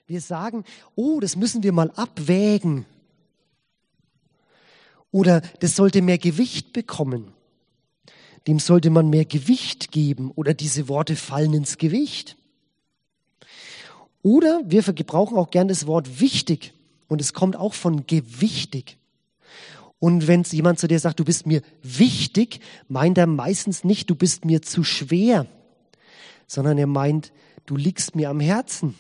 Wir sagen, oh, das müssen wir mal abwägen. Oder das sollte mehr Gewicht bekommen. Dem sollte man mehr Gewicht geben. Oder diese Worte fallen ins Gewicht. Oder wir gebrauchen auch gern das Wort wichtig. Und es kommt auch von gewichtig. Und wenn jemand zu dir sagt, du bist mir wichtig, meint er meistens nicht, du bist mir zu schwer, sondern er meint, du liegst mir am Herzen.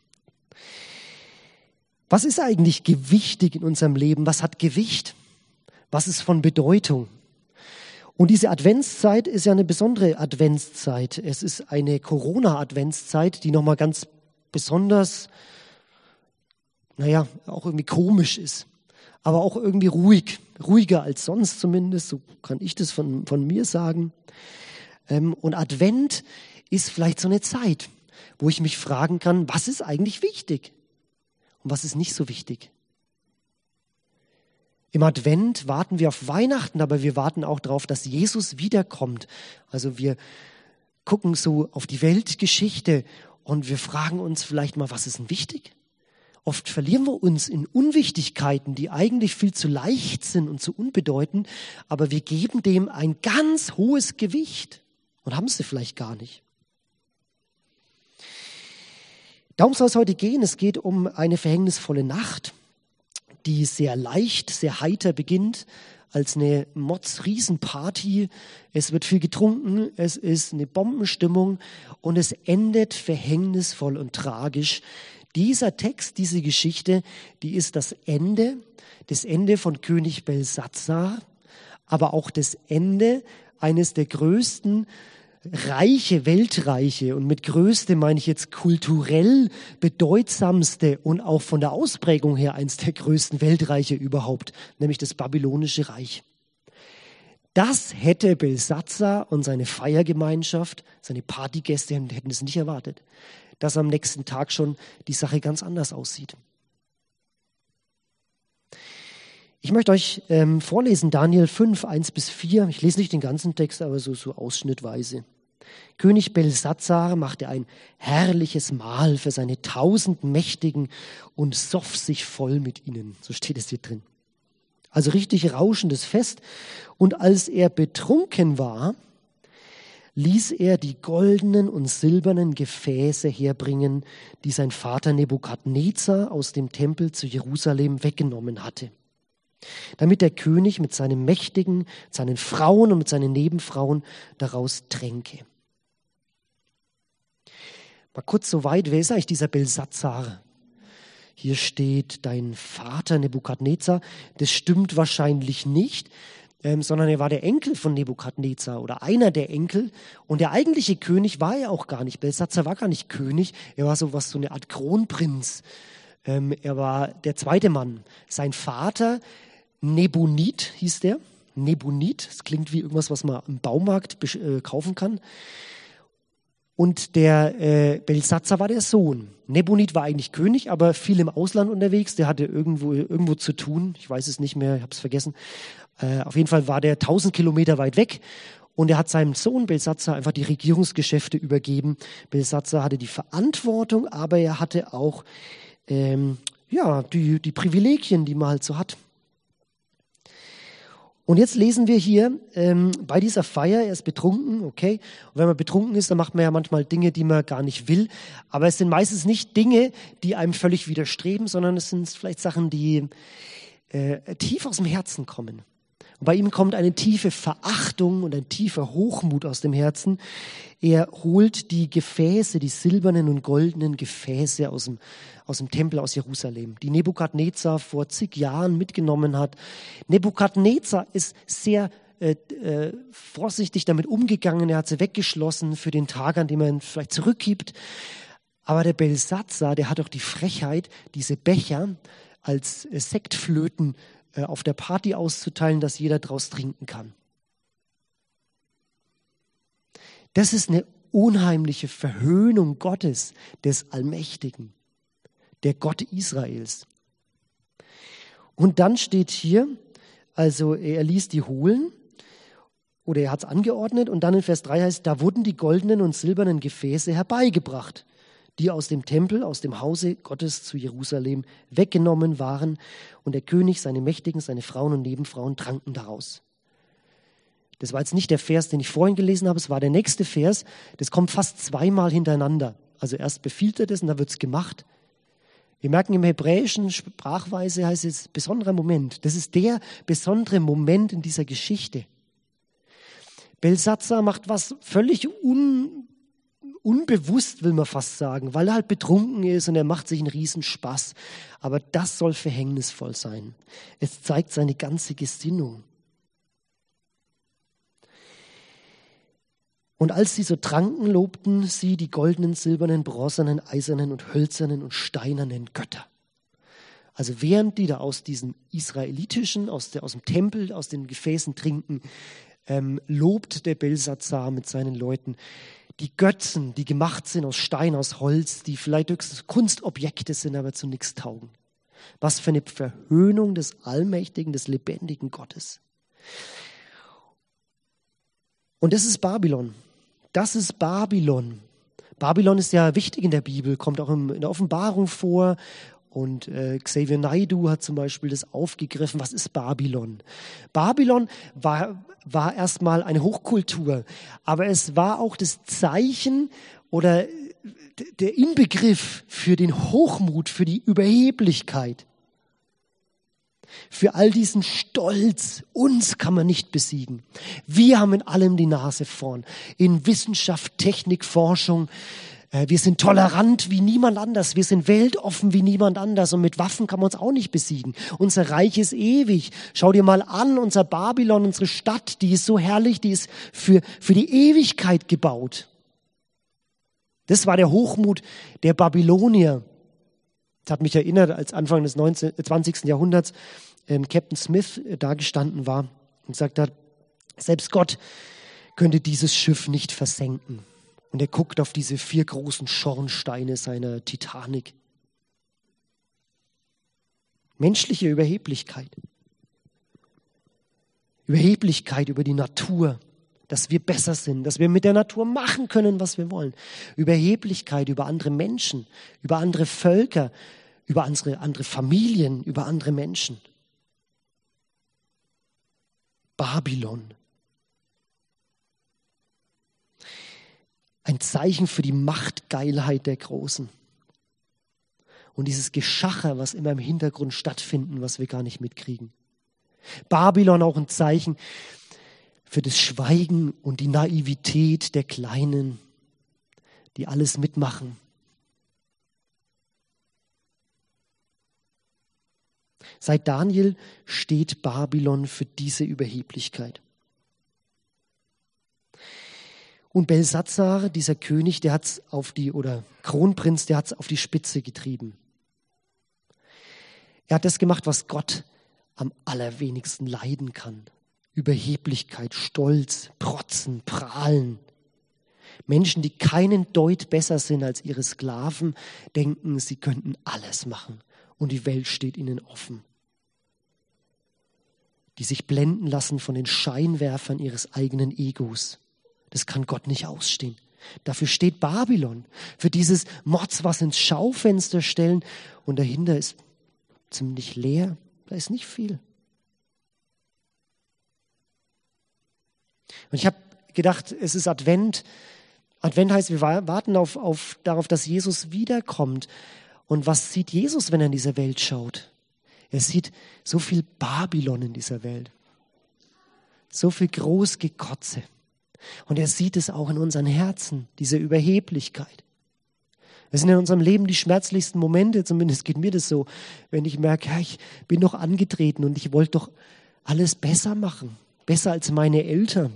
Was ist eigentlich gewichtig in unserem Leben? Was hat Gewicht? Was ist von Bedeutung? Und diese Adventszeit ist ja eine besondere Adventszeit. Es ist eine Corona-Adventszeit, die nochmal ganz besonders, auch irgendwie komisch ist. Aber auch irgendwie ruhig. Ruhiger als sonst zumindest, so kann ich das von mir sagen. Und Advent ist vielleicht so eine Zeit, wo ich mich fragen kann, was ist eigentlich wichtig und was ist nicht so wichtig. Im Advent warten wir auf Weihnachten, aber wir warten auch darauf, dass Jesus wiederkommt. Also wir gucken so auf die Weltgeschichte und wir fragen uns vielleicht mal, was ist denn wichtig? Oft verlieren wir uns in Unwichtigkeiten, die eigentlich viel zu leicht sind und zu unbedeutend, aber wir geben dem ein ganz hohes Gewicht und haben es vielleicht gar nicht. Darum soll es heute gehen. Es geht um eine verhängnisvolle Nacht, die sehr leicht, sehr heiter beginnt, als eine Mods-Riesenparty. Es wird viel getrunken, es ist eine Bombenstimmung und es endet verhängnisvoll und tragisch. Dieser Text, diese Geschichte, die ist das Ende von König Belsatzar, aber auch das Ende eines der größten Weltreiche, und mit größte meine ich jetzt kulturell bedeutsamste und auch von der Ausprägung her eines der größten Weltreiche überhaupt, nämlich das Babylonische Reich. Das hätte Belsatzar und seine Feiergemeinschaft, seine Partygäste hätten es nicht erwartet, dass am nächsten Tag schon die Sache ganz anders aussieht. Ich möchte euch vorlesen, Daniel 5, 1-4. Ich lese nicht den ganzen Text, aber so ausschnittweise. König Belsatzar machte ein herrliches Mahl für seine 1000 Mächtigen und soff sich voll mit ihnen. So steht es hier drin. Also richtig rauschendes Fest. Und als er betrunken war, ließ er die goldenen und silbernen Gefäße herbringen, die sein Vater Nebukadnezar aus dem Tempel zu Jerusalem weggenommen hatte, damit der König mit seinen Mächtigen, seinen Frauen und mit seinen Nebenfrauen daraus tränke. Mal kurz so weit, wer ist eigentlich dieser Belsatzar? Hier steht dein Vater Nebukadnezar. Das stimmt wahrscheinlich nicht, sondern er war der Enkel von Nebukadnezar oder einer der Enkel. Und der eigentliche König war er auch gar nicht. Belsatzar war gar nicht König, er war so eine Art Kronprinz. Er war der zweite Mann. Sein Vater Nebunid hieß der. Nebunid, das klingt wie irgendwas, was man im Baumarkt kaufen kann. Und der Belsatzar war der Sohn. Nebunid war eigentlich König, aber viel im Ausland unterwegs. Der hatte irgendwo zu tun. Ich weiß es nicht mehr, ich habe es vergessen. Auf jeden Fall war der 1000 Kilometer weit weg. Und er hat seinem Sohn Belsatzar einfach die Regierungsgeschäfte übergeben. Belsatzar hatte die Verantwortung, aber er hatte auch die Privilegien, die man halt so hat. Und jetzt lesen wir hier bei dieser Feier, er ist betrunken, okay. Und wenn man betrunken ist, dann macht man ja manchmal Dinge, die man gar nicht will. Aber es sind meistens nicht Dinge, die einem völlig widerstreben, sondern es sind vielleicht Sachen, die tief aus dem Herzen kommen. Und bei ihm kommt eine tiefe Verachtung und ein tiefer Hochmut aus dem Herzen. Er holt die Gefäße, die silbernen und goldenen Gefäße aus dem Tempel aus Jerusalem, die Nebukadnezar vor zig Jahren mitgenommen hat. Nebukadnezar ist sehr vorsichtig damit umgegangen. Er hat sie weggeschlossen für den Tag, an dem er ihn vielleicht zurückgibt. Aber der Belsatzar, der hat auch die Frechheit, diese Becher als Sektflöten auf der Party auszuteilen, dass jeder draus trinken kann. Das ist eine unheimliche Verhöhnung Gottes, des Allmächtigen, der Gott Israels. Und dann steht hier, also er ließ die holen, oder er hat es angeordnet, und dann in Vers 3 heißt, da wurden die goldenen und silbernen Gefäße herbeigebracht, die aus dem Tempel, aus dem Hause Gottes zu Jerusalem weggenommen waren. Und der König, seine Mächtigen, seine Frauen und Nebenfrauen tranken daraus. Das war jetzt nicht der Vers, den ich vorhin gelesen habe, es war der nächste Vers. Das kommt fast zweimal hintereinander. Also erst befiehlt er das und dann wird es gemacht. Wir merken, im hebräischen Sprachweise heißt es besonderer Moment. Das ist der besondere Moment in dieser Geschichte. Belsatzar macht was völlig unbewusst, will man fast sagen, weil er halt betrunken ist und er macht sich einen Riesenspaß. Aber das soll verhängnisvoll sein. Es zeigt seine ganze Gesinnung. Und als sie so tranken, lobten sie die goldenen, silbernen, bronzenen, eisernen und hölzernen und steinernen Götter. Also während die da aus diesen israelitischen, aus dem Tempel, aus den Gefäßen trinken, lobt der Belsatzar mit seinen Leuten die Götzen, die gemacht sind aus Stein, aus Holz, die vielleicht höchstens Kunstobjekte sind, aber zu nichts taugen. Was für eine Verhöhnung des allmächtigen, des lebendigen Gottes. Und das ist Babylon. Das ist Babylon. Babylon ist ja wichtig in der Bibel, kommt auch in der Offenbarung vor. Und Xavier Naidoo hat zum Beispiel das aufgegriffen. Was ist Babylon? Babylon war erstmal eine Hochkultur, aber es war auch das Zeichen oder der Inbegriff für den Hochmut, für die Überheblichkeit. Für all diesen Stolz, uns kann man nicht besiegen. Wir haben in allem die Nase vorn. In Wissenschaft, Technik, Forschung. Wir sind tolerant wie niemand anders. Wir sind weltoffen wie niemand anders. Und mit Waffen kann man uns auch nicht besiegen. Unser Reich ist ewig. Schau dir mal an, unser Babylon, unsere Stadt, die ist so herrlich, die ist für die Ewigkeit gebaut. Das war der Hochmut der Babylonier. Das hat mich erinnert, als Anfang des 20. Jahrhunderts Captain Smith da gestanden war und gesagt hat, selbst Gott könnte dieses Schiff nicht versenken. Und er guckt auf diese 4 großen Schornsteine seiner Titanic. Menschliche Überheblichkeit. Überheblichkeit über die Natur, dass wir besser sind, dass wir mit der Natur machen können, was wir wollen. Überheblichkeit über andere Menschen, über andere Völker, über andere Familien, über andere Menschen. Babylon. Ein Zeichen für die Machtgeilheit der Großen. Und dieses Geschacher, was immer im Hintergrund stattfinden, was wir gar nicht mitkriegen. Babylon auch ein Zeichen für das Schweigen und die Naivität der Kleinen, die alles mitmachen. Seit Daniel steht Babylon für diese Überheblichkeit. Und Belsatzar, dieser König, der hat's Kronprinz, der hat es auf die Spitze getrieben. Er hat das gemacht, was Gott am allerwenigsten leiden kann. Überheblichkeit, Stolz, Protzen, Prahlen. Menschen, die keinen Deut besser sind als ihre Sklaven, denken, sie könnten alles machen und die Welt steht ihnen offen. Die sich blenden lassen von den Scheinwerfern ihres eigenen Egos. Das kann Gott nicht ausstehen. Dafür steht Babylon. Für dieses Mods, was ins Schaufenster stellen. Und dahinter ist ziemlich leer. Da ist nicht viel. Und ich habe gedacht, es ist Advent. Advent heißt, wir warten darauf, dass Jesus wiederkommt. Und was sieht Jesus, wenn er in diese Welt schaut? Er sieht so viel Babylon in dieser Welt. So viel Großgekotze. Und er sieht es auch in unseren Herzen, diese Überheblichkeit. Das sind in unserem Leben die schmerzlichsten Momente, zumindest geht mir das so, wenn ich merke, ja, ich bin doch angetreten und ich wollte doch alles besser machen, besser als meine Eltern.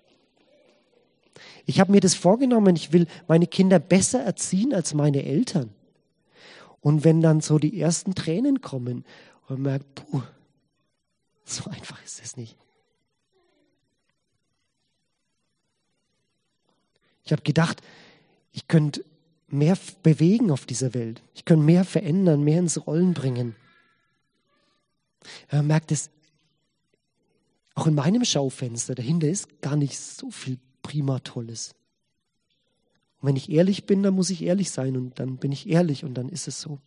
Ich habe mir das vorgenommen, ich will meine Kinder besser erziehen als meine Eltern. Und wenn dann so die ersten Tränen kommen und man merkt, so einfach ist es nicht. Ich habe gedacht, ich könnte mehr bewegen auf dieser Welt. Ich könnte mehr verändern, mehr ins Rollen bringen. Man merkt es auch in meinem Schaufenster. Dahinter ist gar nicht so viel prima Tolles. Und wenn ich ehrlich bin, dann muss ich ehrlich sein und dann bin ich ehrlich und dann ist es so.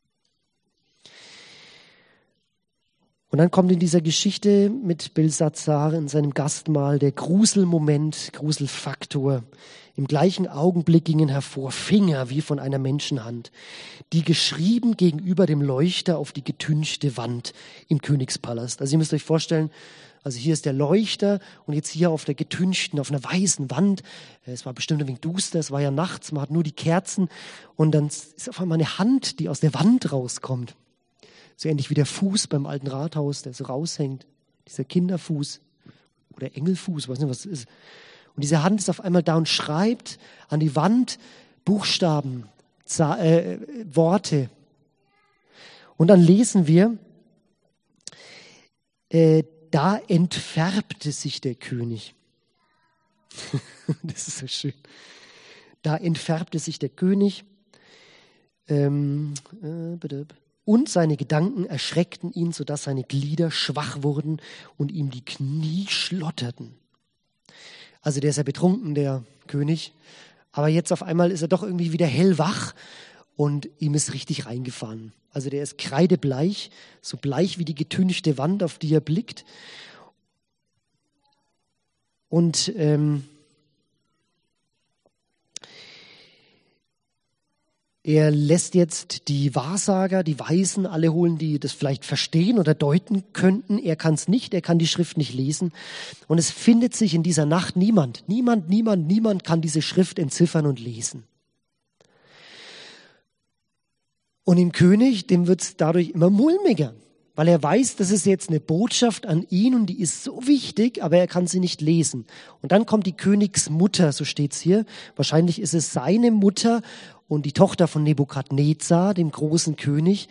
Und dann kommt in dieser Geschichte mit Belsatzar in seinem Gastmahl der Gruselmoment, Gruselfaktor. Im gleichen Augenblick gingen hervor Finger wie von einer Menschenhand, die geschrieben gegenüber dem Leuchter auf die getünchte Wand im Königspalast. Also ihr müsst euch vorstellen, also hier ist der Leuchter und jetzt hier auf der getünchten, auf einer weißen Wand. Es war bestimmt ein wenig duster, es war ja nachts, man hat nur die Kerzen und dann ist auf einmal eine Hand, die aus der Wand rauskommt. So ähnlich wie der Fuß beim alten Rathaus, der so raushängt. Dieser Kinderfuß oder Engelfuß, weiß nicht, was es ist. Und diese Hand ist auf einmal da und schreibt an die Wand Buchstaben, Worte. Und dann lesen wir, da entfärbte sich der König. Das ist so schön. Da entfärbte sich der König. Und seine Gedanken erschreckten ihn, sodass seine Glieder schwach wurden und ihm die Knie schlotterten. Also der ist ja betrunken, der König. Aber jetzt auf einmal ist er doch irgendwie wieder hellwach und ihm ist richtig reingefahren. Also der ist kreidebleich, so bleich wie die getünchte Wand, auf die er blickt. Und er lässt jetzt die Wahrsager, die Weisen, alle holen, die das vielleicht verstehen oder deuten könnten. Er kann es nicht, er kann die Schrift nicht lesen. Und es findet sich in dieser Nacht niemand kann diese Schrift entziffern und lesen. Und dem König, dem wird es dadurch immer mulmiger, weil er weiß, das ist jetzt eine Botschaft an ihn und die ist so wichtig, aber er kann sie nicht lesen. Und dann kommt die Königsmutter, so steht es hier. Wahrscheinlich ist es seine Mutter und die Tochter von Nebukadnezar, dem großen König.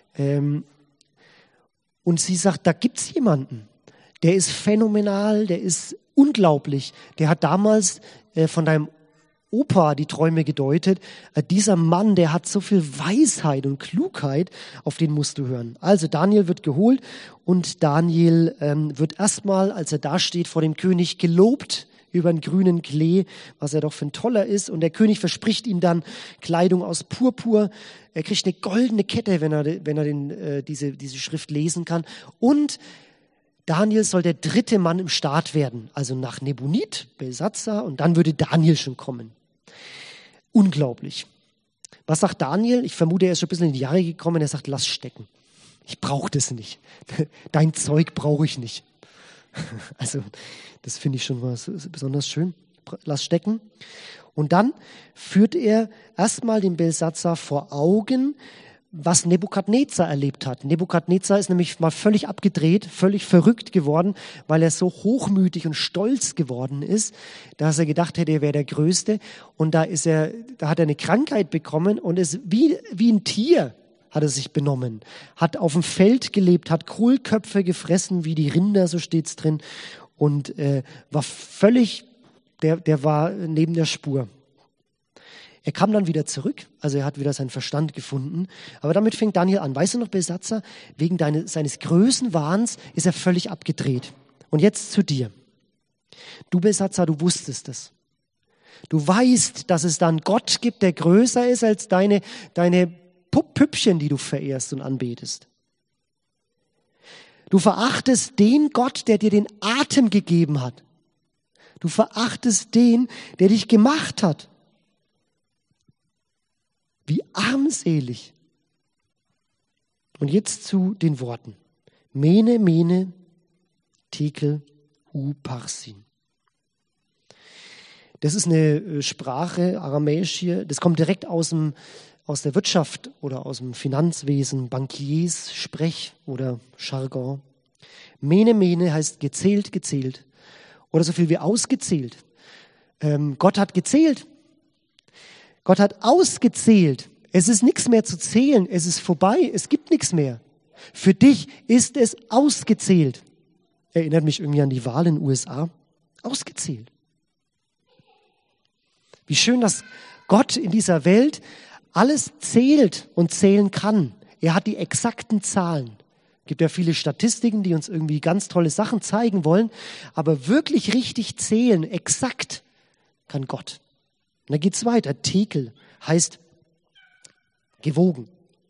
Und sie sagt, da gibt's jemanden, der ist phänomenal, der ist unglaublich. Der hat damals von deinem Opa die Träume gedeutet. Dieser Mann, der hat so viel Weisheit und Klugheit, auf den musst du hören. Also Daniel wird geholt und Daniel wird erstmal, als er da steht vor dem König, gelobt über einen grünen Klee, was er doch für ein Toller ist. Und der König verspricht ihm dann Kleidung aus Purpur. Er kriegt eine goldene Kette, wenn er diese Schrift lesen kann. Und Daniel soll der 3. Mann im Staat werden. Also nach Nebunid, Belsatzar, und dann würde Daniel schon kommen. Unglaublich. Was sagt Daniel? Ich vermute, er ist schon ein bisschen in die Jahre gekommen. Er sagt, lass stecken. Ich brauche das nicht. Dein Zeug brauche ich nicht. Also das finde ich schon was besonders schön. Lass stecken. Und dann führt er erstmal den Belsatzar vor Augen, was Nebukadnezar erlebt hat. Nebukadnezar ist nämlich mal völlig abgedreht, völlig verrückt geworden, weil er so hochmütig und stolz geworden ist, dass er gedacht hätte, er wäre der Größte. Und da hat er eine Krankheit bekommen und ist wie ein Tier hat er sich benommen, hat auf dem Feld gelebt, hat Kohlköpfe gefressen wie die Rinder, so steht's drin, und war völlig, der war neben der Spur. Er kam dann wieder zurück, also er hat wieder seinen Verstand gefunden, aber damit fängt Daniel an. Weißt du noch, Belsatzar, wegen seines Größenwahns ist er völlig abgedreht. Und jetzt zu dir. Du, Belsatzar, du wusstest es. Du weißt, dass es dann Gott gibt, der größer ist als deine Püppchen, die du verehrst und anbetest. Du verachtest den Gott, der dir den Atem gegeben hat. Du verachtest den, der dich gemacht hat. Wie armselig. Und jetzt zu den Worten. Mene, mene, tekel, parsin. Das ist eine Sprache, aramäisch hier, das kommt direkt aus der Wirtschaft oder aus dem Finanzwesen, Bankiers, Sprech oder Jargon. Mene, mene heißt gezählt, gezählt. Oder so viel wie ausgezählt. Gott hat gezählt. Gott hat ausgezählt. Es ist nichts mehr zu zählen. Es ist vorbei. Es gibt nichts mehr. Für dich ist es ausgezählt. Erinnert mich irgendwie an die Wahl in den USA. Ausgezählt. Wie schön, dass Gott in dieser Welt alles zählt und zählen kann. Er hat die exakten Zahlen. Es gibt ja viele Statistiken, die uns irgendwie ganz tolle Sachen zeigen wollen. Aber wirklich richtig zählen, exakt, kann Gott. dann geht es weiter. Tekel heißt gewogen.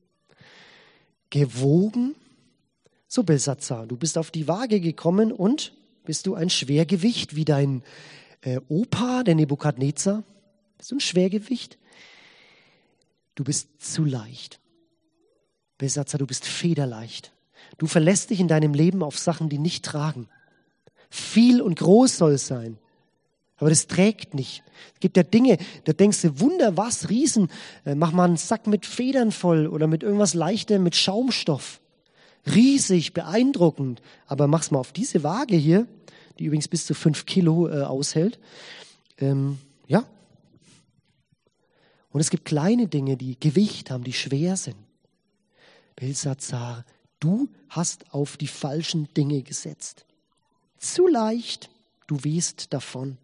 Gewogen? So, Belsatzar, du bist auf die Waage gekommen und bist du ein Schwergewicht wie dein Opa, der Nebukadnezar? Bist du ein Schwergewicht? Du bist zu leicht. Belsatzar, du bist federleicht. Du verlässt dich in deinem Leben auf Sachen, die nicht tragen. Viel und groß soll es sein, aber das trägt nicht. Es gibt ja Dinge, da denkst du, Wunder, was, Riesen, mach mal einen Sack mit Federn voll oder mit irgendwas Leichtem, mit Schaumstoff. Riesig, beeindruckend, aber mach's mal auf diese Waage hier, die übrigens bis zu 5 Kilo aushält. Ja. Und es gibt kleine Dinge, die Gewicht haben, die schwer sind. Belsatzar, du hast auf die falschen Dinge gesetzt. Zu leicht, du wehst davon.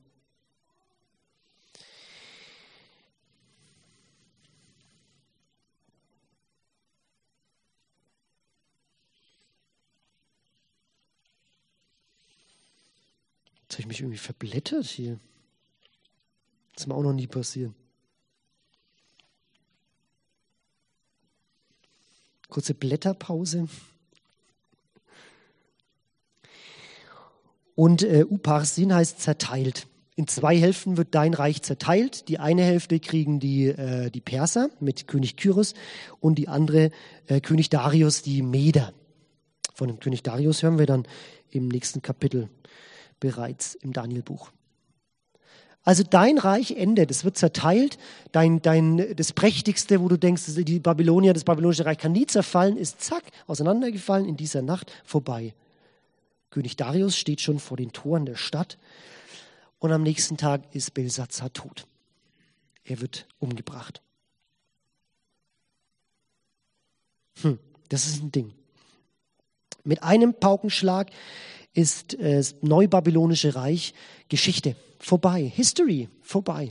Jetzt habe ich mich irgendwie verblättert hier. Das ist mir auch noch nie passiert. Kurze Blätterpause. Und Uparsin heißt zerteilt. In 2 Hälften wird dein Reich zerteilt. Die eine Hälfte kriegen die Perser mit König Kyros und die andere König Darius, die Meder. Von dem König Darius hören wir dann im nächsten Kapitel bereits im Danielbuch. Also dein Reich endet, es wird zerteilt, das Prächtigste, wo du denkst, die Babylonier, das babylonische Reich kann nie zerfallen, ist zack, auseinandergefallen, in dieser Nacht vorbei. König Darius steht schon vor den Toren der Stadt und am nächsten Tag ist Belsatzar tot. Er wird umgebracht. Das ist ein Ding. Mit einem Paukenschlag ist das neubabylonische Reich Geschichte. Vorbei. History. Vorbei.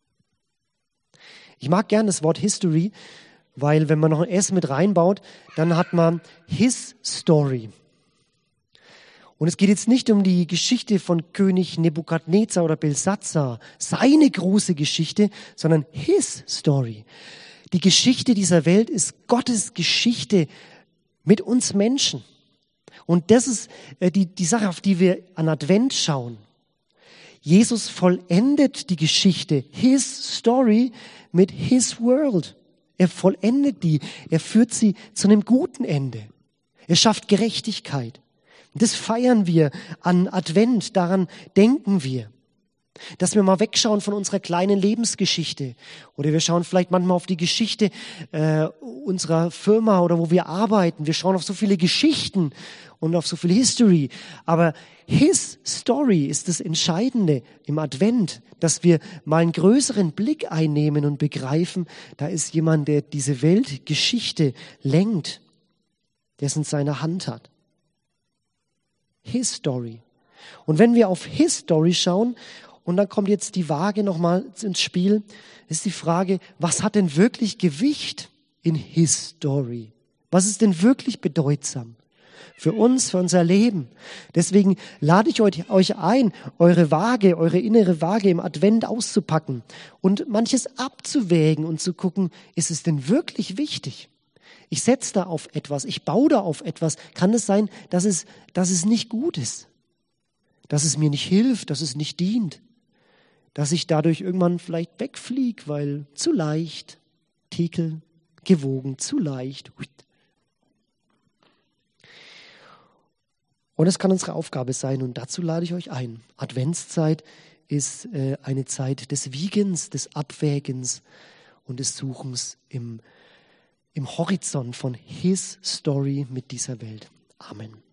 Ich mag gern das Wort History, weil wenn man noch ein S mit reinbaut, dann hat man His Story. Und es geht jetzt nicht um die Geschichte von König Nebukadnezar oder Belsatzar, seine große Geschichte, sondern His Story. Die Geschichte dieser Welt ist Gottes Geschichte mit uns Menschen. Und das ist die Sache, auf die wir an Advent schauen. Jesus vollendet die Geschichte, His Story, mit His World. Er vollendet die, er führt sie zu einem guten Ende. Er schafft Gerechtigkeit. Und das feiern wir an Advent, daran denken wir. Dass wir mal wegschauen von unserer kleinen Lebensgeschichte. Oder wir schauen vielleicht manchmal auf die Geschichte unserer Firma oder wo wir arbeiten. Wir schauen auf so viele Geschichten und auf so viel History. Aber His Story ist das Entscheidende im Advent, dass wir mal einen größeren Blick einnehmen und begreifen, da ist jemand, der diese Weltgeschichte lenkt, der es in seiner Hand hat. His Story. Und wenn wir auf His Story schauen, und dann kommt jetzt die Waage nochmal ins Spiel, ist die Frage, was hat denn wirklich Gewicht in His Story? Was ist denn wirklich bedeutsam? Für uns, für unser Leben. Deswegen lade ich euch ein, eure Waage, eure innere Waage im Advent auszupacken und manches abzuwägen und zu gucken, ist es denn wirklich wichtig? Ich setze da auf etwas, ich baue da auf etwas. Kann es sein, dass es nicht gut ist? Dass es mir nicht hilft, dass es nicht dient? Dass ich dadurch irgendwann vielleicht wegfliege, weil zu leicht, Tekel, gewogen, zu leicht. Und es kann unsere Aufgabe sein und dazu lade ich euch ein. Adventszeit ist eine Zeit des Wiegens, des Abwägens und des Suchens im Horizont von His Story mit dieser Welt. Amen.